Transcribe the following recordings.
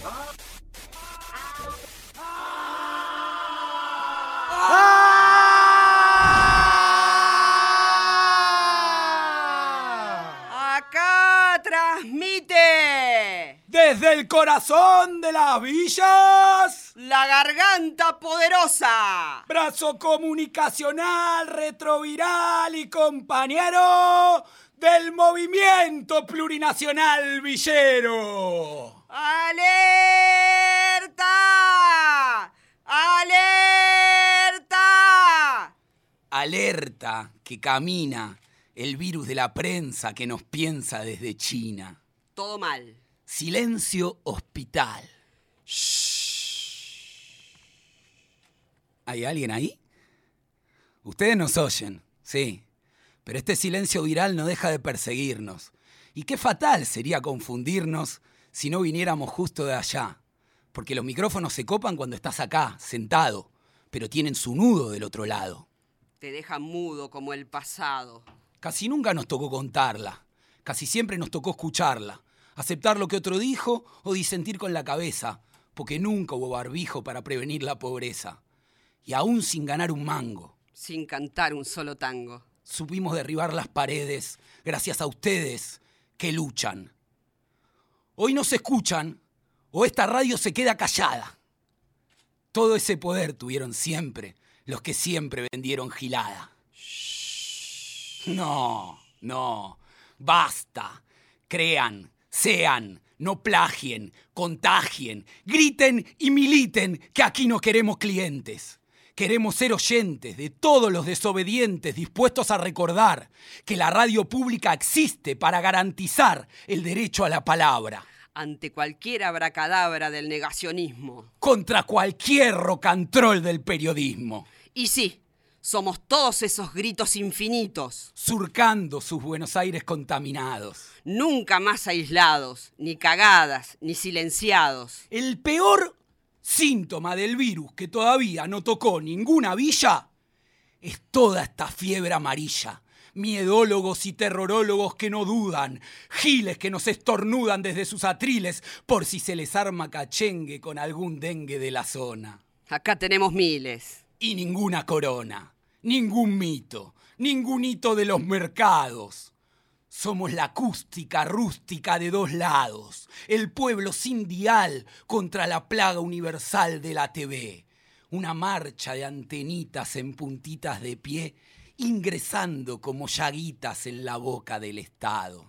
Acá transmite desde el corazón de las villas, la garganta poderosa, brazo comunicacional, retroviral y compañero del movimiento plurinacional villero. ¡Alerta! ¡Alerta! Alerta que camina el virus de la prensa que nos piensa desde China. Todo mal. Silencio hospital. ¿Hay alguien ahí? Ustedes nos oyen, sí. Pero este silencio viral no deja de perseguirnos. Y qué fatal sería confundirnos si no viniéramos justo de allá. Porque los micrófonos se copan cuando estás acá, sentado, pero tienen su nudo del otro lado. Te deja mudo como el pasado. Casi nunca nos tocó contarla. Casi siempre nos tocó escucharla. Aceptar lo que otro dijo o disentir con la cabeza. Porque nunca hubo barbijo para prevenir la pobreza. Y aún sin ganar un mango. Sin cantar un solo tango. Supimos derribar las paredes gracias a ustedes que luchan. Hoy no se escuchan o esta radio se queda callada. Todo ese poder tuvieron siempre los que siempre vendieron gilada. No, basta. Crean, sean, no plagien, contagien, griten y militen que aquí no queremos clientes. Queremos ser oyentes de todos los desobedientes dispuestos a recordar que la radio pública existe para garantizar el derecho a la palabra. Ante cualquier abracadabra del negacionismo. Contra cualquier rocantrol del periodismo. Y sí, somos todos esos gritos infinitos. Surcando sus Buenos Aires contaminados. Nunca más aislados, ni cagadas, ni silenciados. El peor síntoma del virus que todavía no tocó ninguna villa es toda esta fiebre amarilla. Miedólogos y terrorólogos que no dudan, giles que nos estornudan desde sus atriles por si se les arma cachengue con algún dengue de la zona. Acá tenemos miles. Y ninguna corona, ningún mito, ningún hito de los mercados. Somos la acústica rústica de dos lados, el pueblo sin dial contra la plaga universal de la TV. Una marcha de antenitas en puntitas de pie, ingresando como llaguitas en la boca del Estado.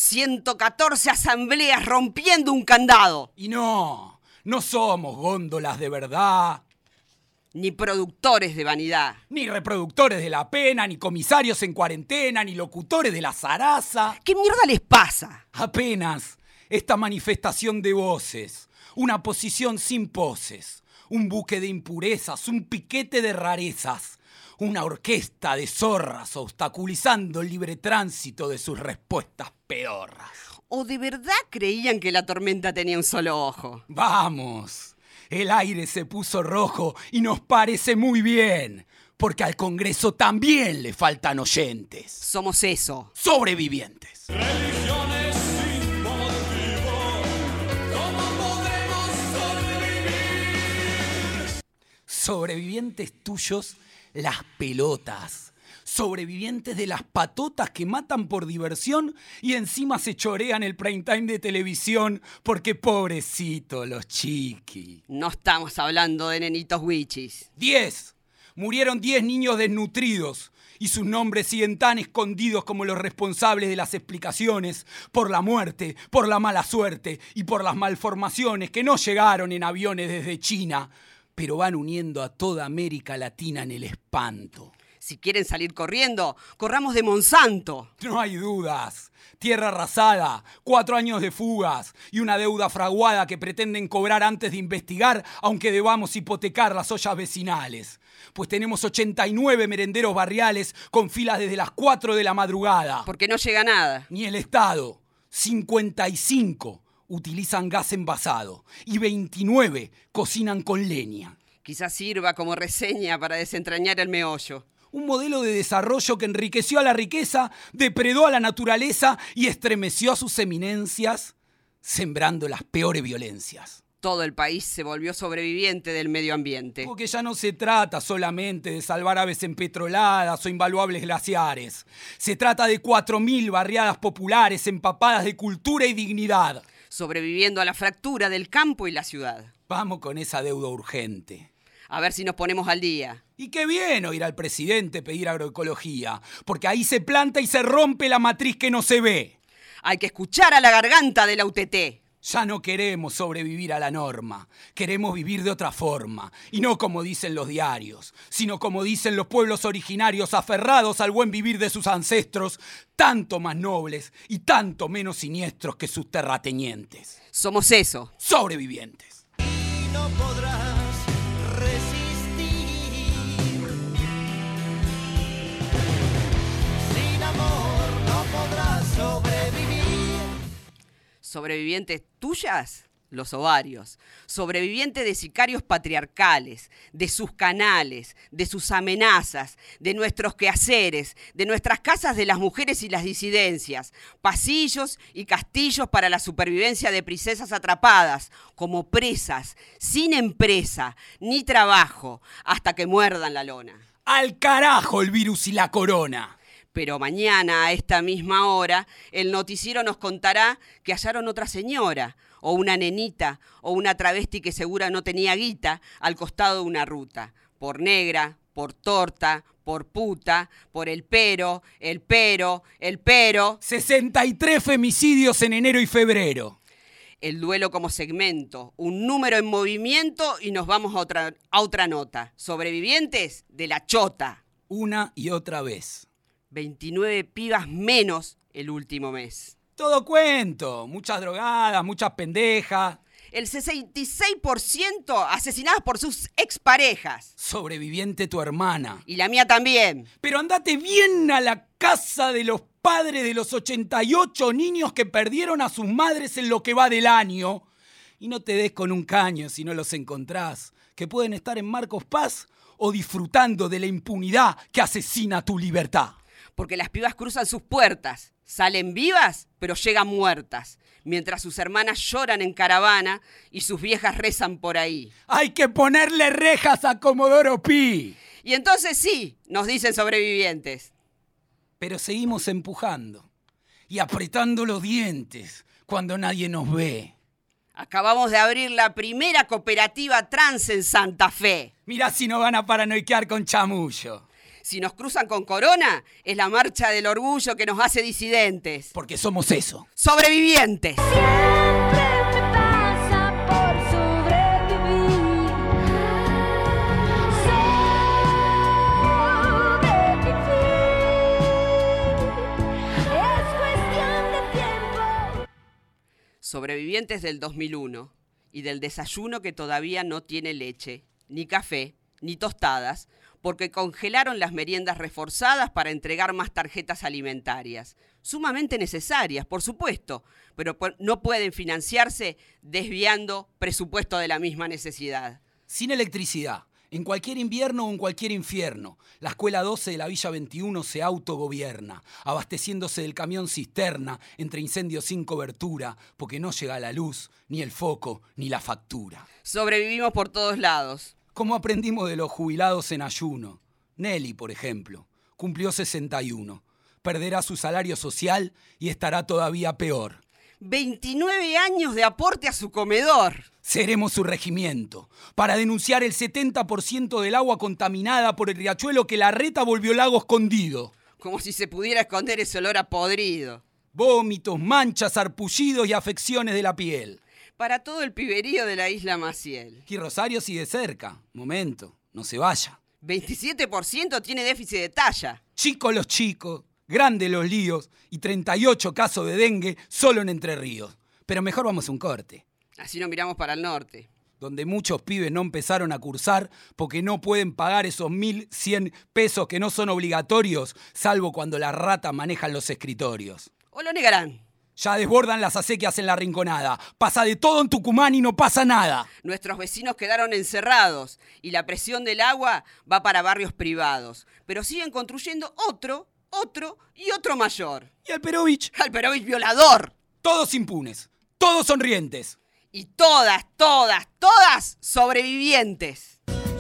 114 asambleas rompiendo un candado. Y no somos góndolas de verdad. Ni productores de vanidad. Ni reproductores de la pena, ni comisarios en cuarentena, ni locutores de la zaraza. ¿Qué mierda les pasa? Apenas esta manifestación de voces, una posición sin poses, un buque de impurezas, un piquete de rarezas, una orquesta de zorras obstaculizando el libre tránsito de sus respuestas pedorras. ¿O de verdad creían que la tormenta tenía un solo ojo? Vamos, el aire se puso rojo y nos parece muy bien, porque al Congreso también le faltan oyentes. Somos eso. Sobrevivientes. Religiones sin motivo, ¿cómo podemos sobrevivir? Sobrevivientes tuyos, las pelotas. Sobrevivientes de las patotas que matan por diversión y encima se chorean el prime time de televisión porque pobrecitos los chiquis. No estamos hablando de nenitos wichis. 10. Murieron 10 niños desnutridos y sus nombres siguen tan escondidos como los responsables de las explicaciones por la muerte, por la mala suerte y por las malformaciones que no llegaron en aviones desde China, pero van uniendo a toda América Latina en el espanto. Si quieren salir corriendo, corramos de Monsanto. No hay dudas. Tierra arrasada, 4 años de fugas y una deuda fraguada que pretenden cobrar antes de investigar, aunque debamos hipotecar las ollas vecinales. Pues tenemos 89 merenderos barriales con filas desde las 4 de la madrugada. Porque no llega nada. Ni el Estado. 55 utilizan gas envasado y 29 cocinan con leña. Quizás sirva como reseña para desentrañar el meollo. Un modelo de desarrollo que enriqueció a la riqueza, depredó a la naturaleza y estremeció a sus eminencias, sembrando las peores violencias. Todo el país se volvió sobreviviente del medio ambiente. Porque ya no se trata solamente de salvar aves empetroladas o invaluables glaciares. Se trata de 4.000 barriadas populares empapadas de cultura y dignidad. Sobreviviendo a la fractura del campo y la ciudad. Vamos con esa deuda urgente. A ver si nos ponemos al día. Y qué bien oír al presidente pedir agroecología, porque ahí se planta y se rompe la matriz que no se ve. Hay que escuchar a la garganta de la UTT. Ya no queremos sobrevivir a la norma, queremos vivir de otra forma, y no como dicen los diarios, sino como dicen los pueblos originarios aferrados al buen vivir de sus ancestros, tanto más nobles y tanto menos siniestros que sus terratenientes. Somos eso. Sobrevivientes. Y no podrás resistir. Sin amor no podrás sobrevivir. ¿Sobrevivientes tuyas? Los ovarios. Sobrevivientes de sicarios patriarcales, de sus canales, de sus amenazas, de nuestros quehaceres, de nuestras casas de las mujeres y las disidencias, pasillos y castillos para la supervivencia de princesas atrapadas, como presas, sin empresa ni trabajo, hasta que muerdan la lona. ¡Al carajo el virus y la corona! Pero mañana, a esta misma hora, el noticiero nos contará que hallaron otra señora, o una nenita, o una travesti que segura no tenía guita, al costado de una ruta. Por negra, por torta, por puta, por el pero. 63 femicidios en enero y febrero. El duelo como segmento, un número en movimiento y nos vamos a otra nota. Sobrevivientes de la chota. Una y otra vez. 29 pibas menos el último mes. Todo cuento, muchas drogadas, muchas pendejas. El 66% asesinadas por sus exparejas. Sobreviviente tu hermana. Y la mía también. Pero andate bien a la casa de los padres de los 88 niños que perdieron a sus madres en lo que va del año. Y no te des con un caño si no los encontrás, que pueden estar en Marcos Paz o disfrutando de la impunidad que asesina tu libertad. Porque las pibas cruzan sus puertas, salen vivas, pero llegan muertas, mientras sus hermanas lloran en caravana y sus viejas rezan por ahí. ¡Hay que ponerle rejas a Comodoro Pi! Y entonces sí, nos dicen sobrevivientes. Pero seguimos empujando y apretando los dientes cuando nadie nos ve. Acabamos de abrir la primera cooperativa trans en Santa Fe. Mirá si no van a paranoiquear con chamullo. Si nos cruzan con corona, es la marcha del orgullo que nos hace disidentes. Porque somos eso. ¡Sobrevivientes! Siempre me pasa por sobrevivir. Sobrevivir. Es cuestión de tiempo. Sobrevivientes del 2001 y del desayuno que todavía no tiene leche, ni café, ni tostadas, porque congelaron las meriendas reforzadas para entregar más tarjetas alimentarias. Sumamente necesarias, por supuesto, pero no pueden financiarse desviando presupuesto de la misma necesidad. Sin electricidad, en cualquier invierno o en cualquier infierno, la Escuela 12 de la Villa 21 se autogobierna, abasteciéndose del camión cisterna entre incendios sin cobertura, porque no llega la luz, ni el foco, ni la factura. Sobrevivimos por todos lados. Como aprendimos de los jubilados en ayuno. Nelly, por ejemplo, cumplió 61. Perderá su salario social y estará todavía peor. 29 años de aporte a su comedor. Seremos su regimiento para denunciar el 70% del agua contaminada por el riachuelo que la reta volvió lago escondido. Como si se pudiera esconder ese olor a podrido. Vómitos, manchas, sarpullidos y afecciones de la piel. Para todo el piberío de la isla Maciel. Y Rosario sigue cerca. Momento, no se vaya. 27% tiene déficit de talla. Chicos los chicos, grandes los líos y 38 casos de dengue solo en Entre Ríos. Pero mejor vamos a un corte. Así no miramos para el norte. Donde muchos pibes no empezaron a cursar porque no pueden pagar esos 1.100 pesos que no son obligatorios, salvo cuando las ratas manejan los escritorios. ¿O lo negarán? Ya desbordan las acequias en la Rinconada. Pasa de todo en Tucumán y no pasa nada. Nuestros vecinos quedaron encerrados y la presión del agua va para barrios privados. Pero siguen construyendo otro y otro mayor. ¿Y Alperovich? Alperovich violador. Todos impunes, todos sonrientes. Y todas sobrevivientes.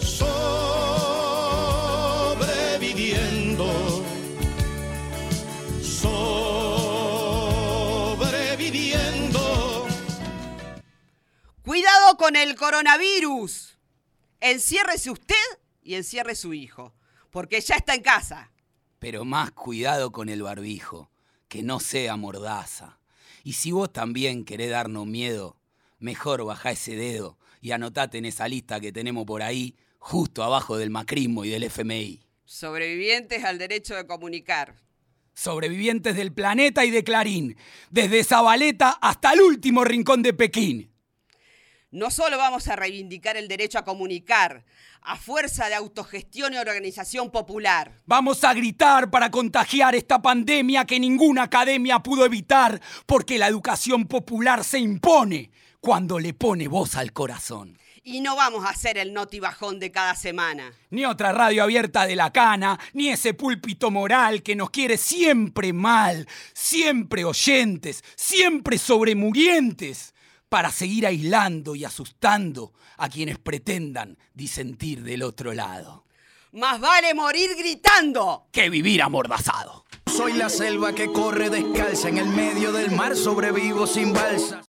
Sobreviviendo. Cuidado con el coronavirus. Enciérrese usted y encierre su hijo, porque ya está en casa. Pero más cuidado con el barbijo, que no sea mordaza. Y si vos también querés darnos miedo, mejor bajá ese dedo y anotate en esa lista que tenemos por ahí, justo abajo del macrismo y del FMI. Sobrevivientes al derecho de comunicar. Sobrevivientes del planeta y de Clarín, desde Zabaleta hasta el último rincón de Pekín. No solo vamos a reivindicar el derecho a comunicar, a fuerza de autogestión y organización popular. Vamos a gritar para contagiar esta pandemia que ninguna academia pudo evitar, porque la educación popular se impone cuando le pone voz al corazón. Y no vamos a hacer el notibajón de cada semana. Ni otra radio abierta de la cana, ni ese púlpito moral que nos quiere siempre mal, siempre oyentes, siempre sobremurientes, para seguir aislando y asustando a quienes pretendan disentir del otro lado. Más vale morir gritando que vivir amordazado. Soy la selva que corre descalza en el medio del mar, sobrevivo sin balsa.